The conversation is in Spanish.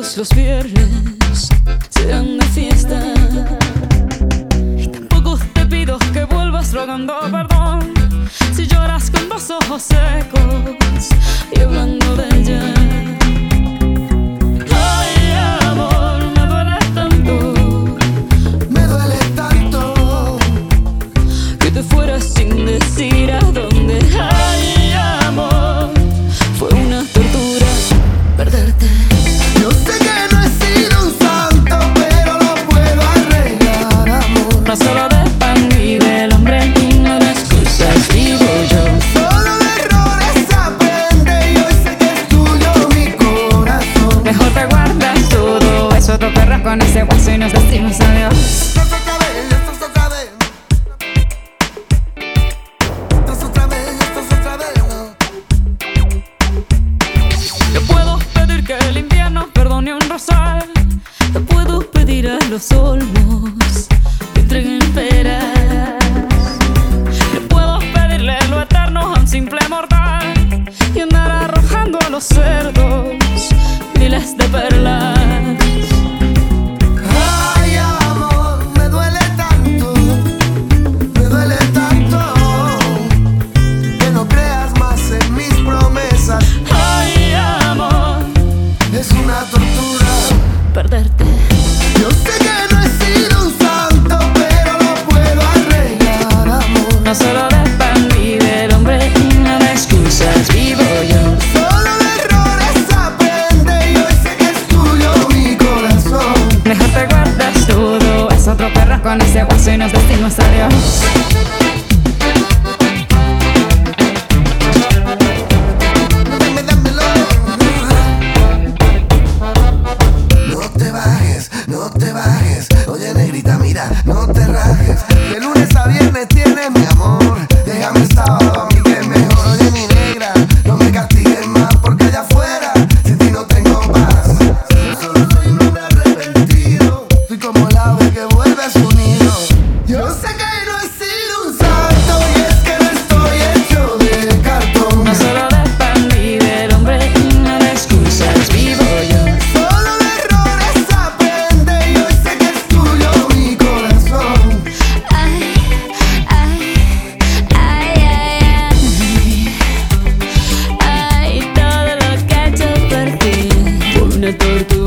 todos los viernes sean de fiesta. Y tampoco te pido que vuelvas rogando perdón si lloras con los ojos secos y hablando de ella. Ay, amor, me duele tanto que te fueras sin decir a dónde. Ay, amor, fue una tortura perderte. Yo sé que no he sido un santo, pero lo puedo arreglar, amor. No solo de pan vive el hombre y no de excusas vivo yo. Solo de errores aprende y hoy sé que es tuyo mi corazón. Mejor te guardas todo eso, te perras con ese hueso y nos decimos adiós. Esto es otra vez, esto es otra vez. Esto es otra vez, esto es otra vez. Yo puedo pedir que el invierno perdone un rosal. Yo puedo pedir a los olmos que entreguen peras. Yo puedo pedirle lo eterno a un simple mortal y andar arrojando a los cerdos miles de perlas. Ay, amor, me duele tanto que no creas más en mis promesas. Ay, amor, Es una tortura perderte. Yo sé que no he sido un santo, pero lo puedo arreglar, amor. No solo de pan vive el hombre y no de excusas vivo yo. Solo de errores aprende y hoy sé que es tuyo mi corazón. Mejor te guardas todo, es otro perro con ese hueso y nos decimos adiós. Dámelo. No te bajes. Oye, negrita, mira, no te rajes. De lunes a viernes tienes mi amor. Déjame el sábado a mí que es mejor. Oye, mi negra, no me castigues más porque allá afuera sin ti no tengo paz. Yo solo soy un hombre arrepentido. Soy como el ave que vuelve a su nido. Yo sé que no he sido un santo y es que no estoy hecho de cartón. No solo de pan vive el hombre y no de excusas vivo yo. Solo de errores aprende y hoy sé que es tuyo mi corazón. Ay, ay, ay, ay, ay, ay, todo lo que he hecho por ti fue una tortura.